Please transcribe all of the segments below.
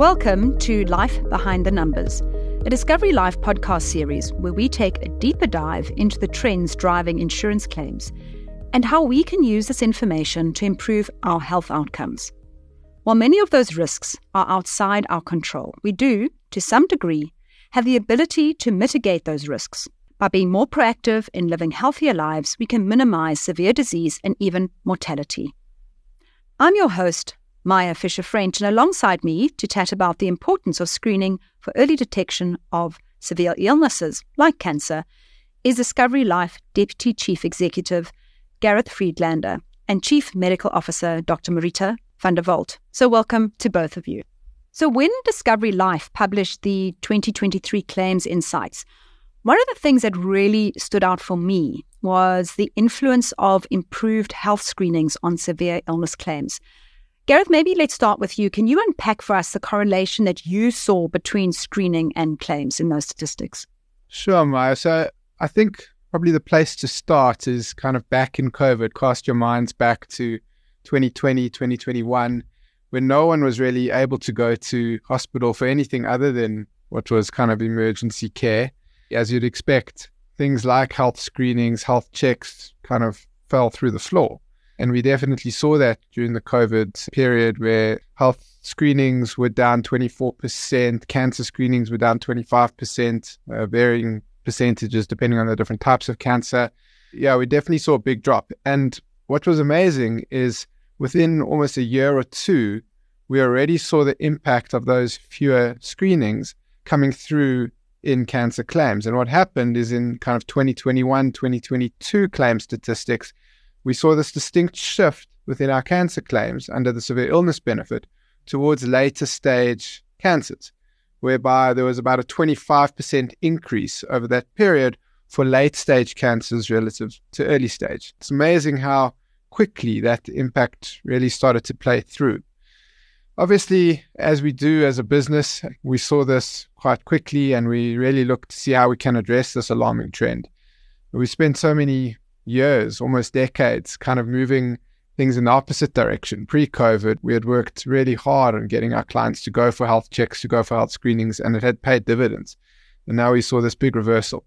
Welcome to Life Behind the Numbers, a Discovery Life podcast series where we take a deeper dive into the trends driving insurance claims and how we can use this information to improve our health outcomes. While many of those risks are outside our control, we do, to some degree, have the ability to mitigate those risks. By being more proactive in living healthier lives, we can minimize severe disease and even mortality. I'm your host, Maya Fisher-French, and alongside me to chat about the importance of screening for early detection of severe illnesses like cancer is Discovery Life Deputy Chief Executive Gareth Friedlander and Chief Medical Officer Dr. Marita van der Walt. So welcome to both of you. So when Discovery Life published the 2023 Claims Insights, one of the things that really stood out for me was the influence of improved health screenings on severe illness claims. Gareth, maybe let's start with you. Can you unpack for us the correlation that you saw between screening and claims in those statistics? Sure, Maya. So I think probably the place to start is kind of back in COVID. Cast your minds back to 2020, 2021, when no one was really able to go to hospital for anything other than what was kind of emergency care. As you'd expect, things like health screenings, health checks kind of fell through the floor. And we definitely saw that during the COVID period where health screenings were down 24%, cancer screenings were down 25%, varying percentages depending on the different types of cancer. Yeah, we definitely saw a big drop. And what was amazing is within almost a year or two, we already saw the impact of those fewer screenings coming through in cancer claims. And what happened is in kind of 2021, 2022 claim statistics, we saw this distinct shift within our cancer claims under the severe illness benefit towards later stage cancers, whereby there was about a 25% increase over that period for late stage cancers relative to early stage. It's amazing how quickly that impact really started to play through. Obviously, as we do as a business, we saw this quite quickly and we really looked to see how we can address this alarming trend. We spent so many years, almost decades, kind of moving things in the opposite direction. Pre-COVID, we had worked really hard on getting our clients to go for health checks, to go for health screenings, and it had paid dividends. And now we saw this big reversal.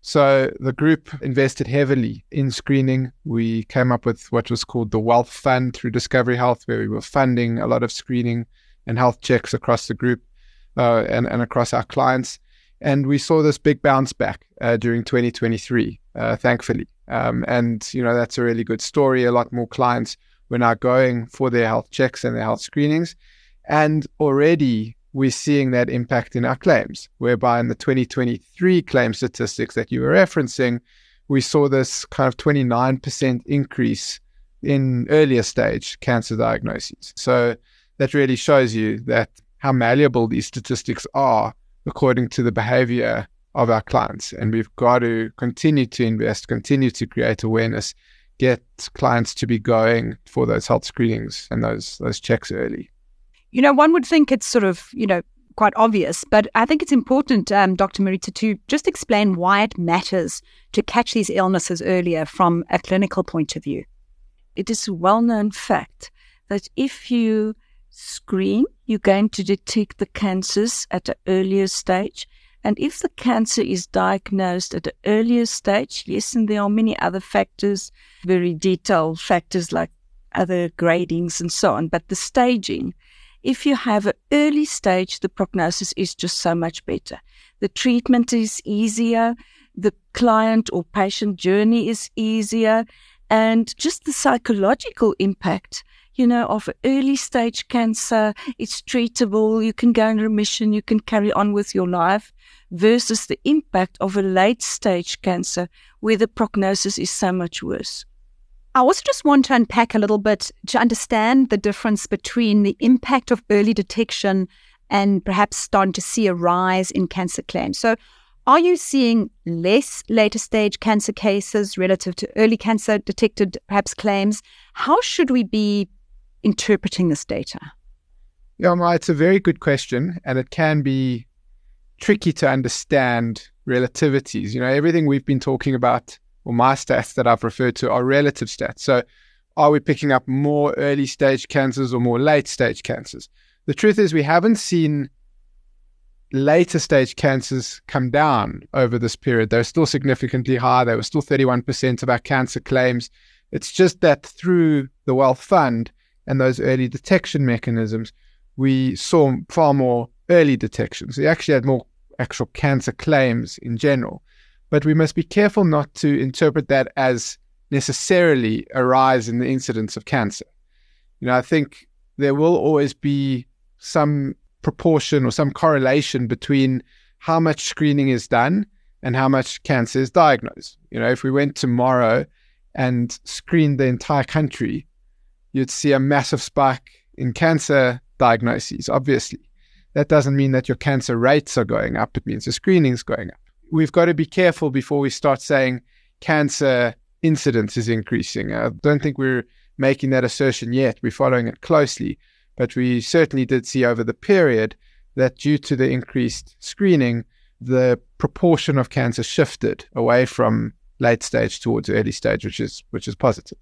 So the group invested heavily in screening. We came up with what was called the Wealth Fund through Discovery Health, where we were funding a lot of screening and health checks across the group and across our clients. And we saw this big bounce back during 2023, thankfully. And, you know, that's a really good story. A lot more clients were now going for their health checks and their health screenings. And already we're seeing that impact in our claims, whereby in the 2023 claim statistics that you were referencing, we saw this kind of 29% increase in earlier stage cancer diagnoses. So that really shows you that how malleable these statistics are according to the behavior of our clients. And we've got to continue to invest, continue to create awareness, get clients to be going for those health screenings and those checks early. You know, one would think it's sort of, quite obvious, but I think it's important, Dr. Marita, to just explain why it matters to catch these illnesses earlier from a clinical point of view. It is a well-known fact that if you screen, you're going to detect the cancers at an earlier stage. And if the cancer is diagnosed at an earlier stage, yes, and there are many other factors, very detailed factors like other gradings and so on, but the staging, if you have an early stage, the prognosis is just so much better. The treatment is easier, the client or patient journey is easier, and just the psychological impact, of early stage cancer, it's treatable, you can go in remission, you can carry on with your life, versus the impact of a late stage cancer where the prognosis is so much worse. I also just want to unpack a little bit to understand the difference between the impact of early detection and perhaps starting to see a rise in cancer claims. So are you seeing less later stage cancer cases relative to early cancer detected perhaps claims? How should we be interpreting this data? Yeah, Maya, it's a very good question, and it can be tricky to understand relativities. Everything we've been talking about, or my stats that I've referred to, are relative stats. So are we picking up more early stage cancers or more late stage cancers? the truth is we haven't seen later stage cancers come down over this period. They're still significantly high. They were still 31% of our cancer claims. It's just that through the Wealth Fund and those early detection mechanisms, we saw far more early detection. So we actually had more actual cancer claims in general. But we must be careful not to interpret that as necessarily a rise in the incidence of cancer. I think there will always be some proportion or some correlation between how much screening is done and how much cancer is diagnosed. If we went tomorrow and screened the entire country, you'd see a massive spike in cancer diagnoses, obviously. That doesn't mean that your cancer rates are going up. It means the screening's going up. We've got to be careful before we start saying cancer incidence is increasing. I don't think we're making that assertion yet. We're following it closely. But we certainly did see over the period that due to the increased screening, the proportion of cancer shifted away from late stage towards early stage, which is positive.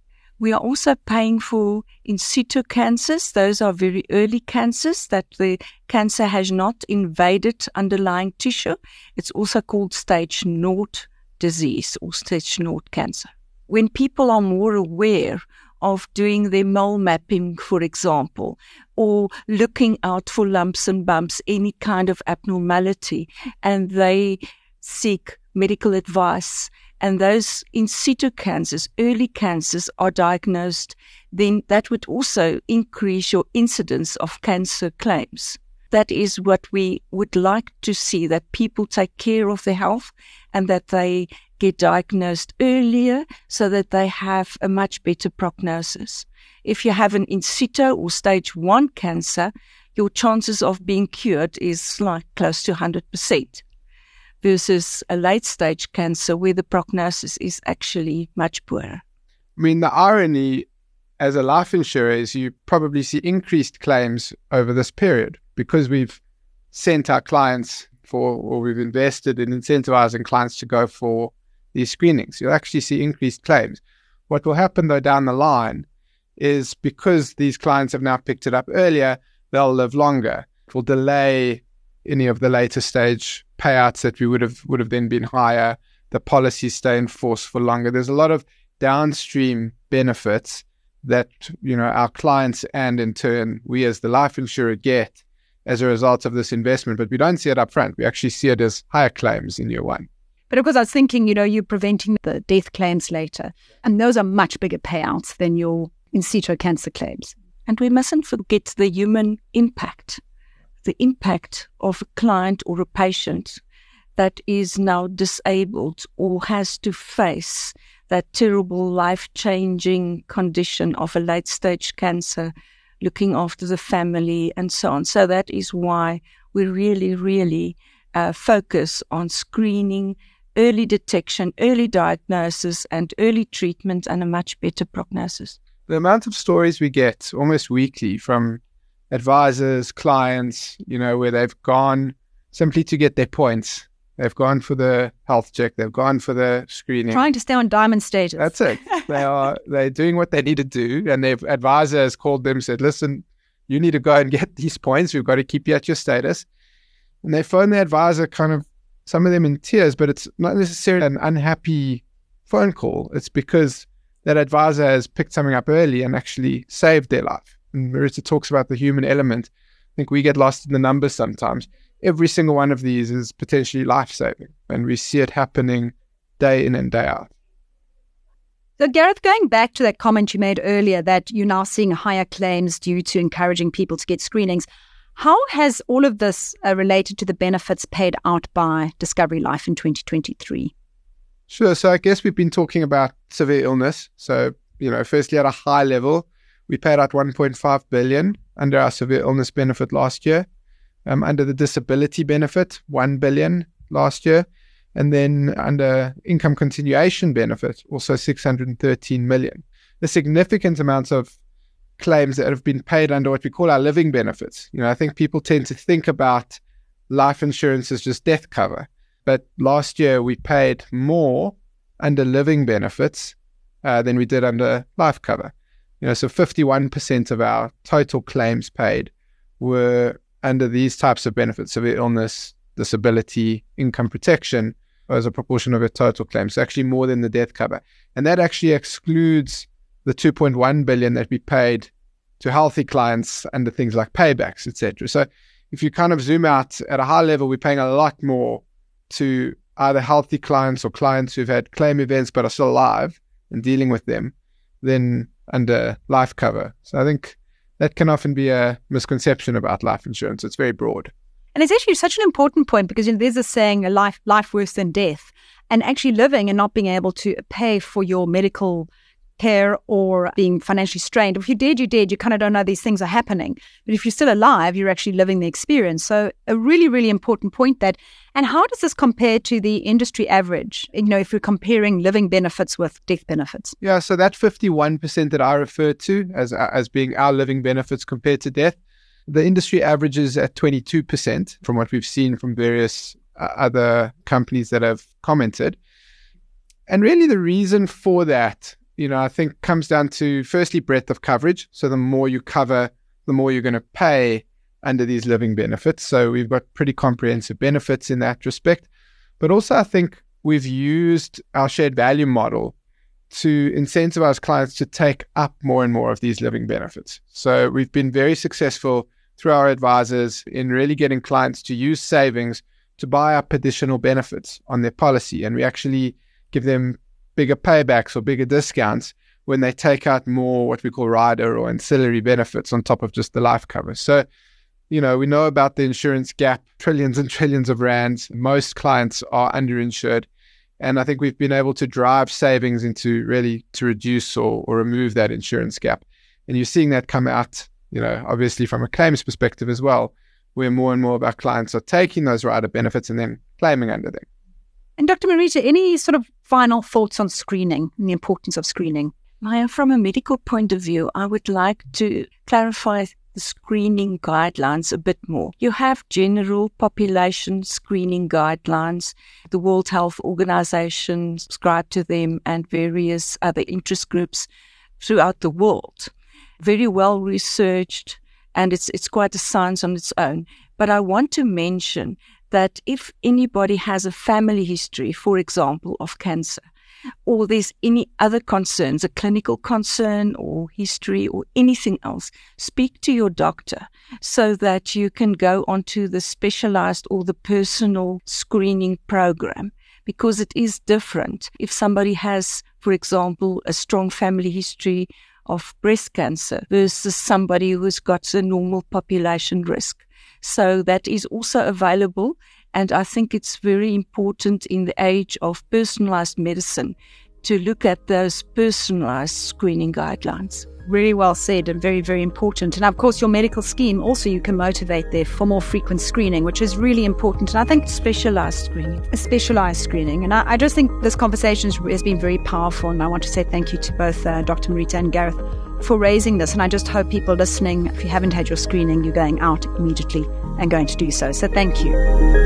We are also paying for in situ cancers. Those are very early cancers that the cancer has not invaded underlying tissue. It's also called stage 0 disease or stage 0 cancer. When people are more aware of doing their mole mapping, for example, or looking out for lumps and bumps, any kind of abnormality, and they seek medical advice, and those in situ cancers, early cancers, are diagnosed, then that would also increase your incidence of cancer claims. That is what we would like to see, that people take care of their health and that they get diagnosed earlier so that they have a much better prognosis. If you have an in situ or stage 1 cancer, your chances of being cured is like close to 100%. Versus a late-stage cancer where the prognosis is actually much poorer. The irony as a life insurer is you probably see increased claims over this period because we've sent our clients or we've invested in incentivizing clients to go for these screenings. You'll actually see increased claims. What will happen, though, down the line is because these clients have now picked it up earlier, they'll live longer. It will delay any of the later stage payouts that we would have then been higher. The policies stay in force for longer. There's a lot of downstream benefits that our clients and in turn we as the life insurer get as a result of this investment, but we don't see it up front. We actually see it as higher claims in year one. But of course, I was thinking, you're preventing the death claims later, and those are much bigger payouts than your in situ cancer claims. And we mustn't forget the human impact. The impact of a client or a patient that is now disabled or has to face that terrible life-changing condition of a late-stage cancer, looking after the family and so on. So that is why we really, really focus on screening, early detection, early diagnosis, and early treatment, and a much better prognosis. The amount of stories we get almost weekly from advisors, clients, where they've gone simply to get their points. They've gone for the health check. They've gone for the screening. Trying to stay on diamond status. That's it. They're doing what they need to do. And their advisor has called them, said, listen, you need to go and get these points. We've got to keep you at your status. And they phone the advisor some of them in tears, but it's not necessarily an unhappy phone call. It's because that advisor has picked something up early and actually saved their life. And Marita talks about the human element. I think we get lost in the numbers sometimes. Every single one of these is potentially life-saving, and we see it happening day in and day out. So Gareth, going back to that comment you made earlier that you're now seeing higher claims due to encouraging people to get screenings, how has all of this related to the benefits paid out by Discovery Life in 2023? Sure. So I guess we've been talking about severe illness. So, firstly at a high level, we paid out 1.5 billion under our severe illness benefit last year. Under the disability benefit, 1 billion last year. And then under income continuation benefit, also 613 million. The significant amounts of claims that have been paid under what we call our living benefits. I think people tend to think about life insurance as just death cover. But last year we paid more under living benefits than we did under life cover. So 51% of our total claims paid were under these types of benefits, severe illness, disability, income protection, as a proportion of your total claims, so actually more than the death cover. And that actually excludes the 2.1 billion that we paid to healthy clients under things like paybacks, etc. So if you kind of zoom out at a high level, we're paying a lot more to either healthy clients or clients who've had claim events but are still alive and dealing with them than under life cover. So I think that can often be a misconception about life insurance. It's very broad. And it's actually such an important point because there's a saying, a life worse than death. And actually living and not being able to pay for your medical care or being financially strained. If you're dead, you're dead. You kind of don't know these things are happening. But if you're still alive, you're actually living the experience. So a really, really important point that. And how does this compare to the industry average, if we're comparing living benefits with death benefits? Yeah, so that 51% that I referred to as being our living benefits compared to death, the industry average is at 22% from what we've seen from various other companies that have commented. And really the reason for that, I think comes down to, firstly, breadth of coverage. So the more you cover, the more you're going to pay under these living benefits. So we've got pretty comprehensive benefits in that respect. But also I think we've used our shared value model to incentivize clients to take up more and more of these living benefits. So we've been very successful through our advisors in really getting clients to use savings to buy up additional benefits on their policy. And we actually give them bigger paybacks or bigger discounts when they take out more what we call rider or ancillary benefits on top of just the life cover. So, we know about the insurance gap, trillions and trillions of rands. Most clients are underinsured. And I think we've been able to drive savings into really to reduce or remove that insurance gap. And you're seeing that come out, obviously from a claims perspective as well, where more and more of our clients are taking those rider benefits and then claiming under them. And Dr. Marita, any sort of final thoughts on screening and the importance of screening? Maya, from a medical point of view, I would like to clarify the screening guidelines a bit more. You have general population screening guidelines. The World Health Organization subscribed to them and various other interest groups throughout the world. Very well researched, and it's quite a science on its own. But I want to mention that if anybody has a family history, for example, of cancer, or there's any other concerns, a clinical concern or history or anything else, speak to your doctor so that you can go onto the specialized or the personal screening program, because it is different. If somebody has, for example, a strong family history of breast cancer versus somebody who's got a normal population risk. So that is also available. And I think it's very important in the age of personalized medicine to look at those personalized screening guidelines. Really well said and very, very important. And of course, your medical scheme also you can motivate there for more frequent screening, which is really important. And I think specialized screening. A specialized screening. And I just think this conversation has been very powerful. And I want to say thank you to both Dr. Marita and Gareth for raising this. And I just hope people listening, if you haven't had your screening, you're going out immediately and going to do so. So thank you.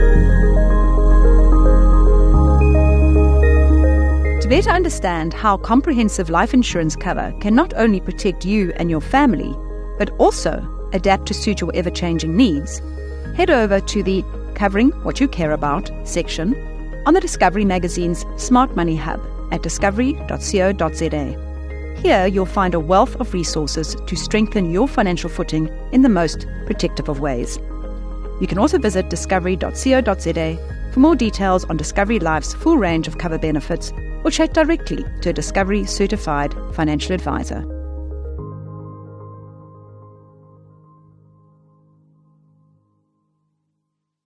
To better understand how comprehensive life insurance cover can not only protect you and your family, but also adapt to suit your ever-changing needs, head over to the Covering What You Care About section on the Discovery Magazine's Smart Money Hub at discovery.co.za. Here you'll find a wealth of resources to strengthen your financial footing in the most protective of ways. You can also visit discovery.co.za for more details on Discovery Life's full range of cover benefits, or chat directly to a Discovery certified financial advisor.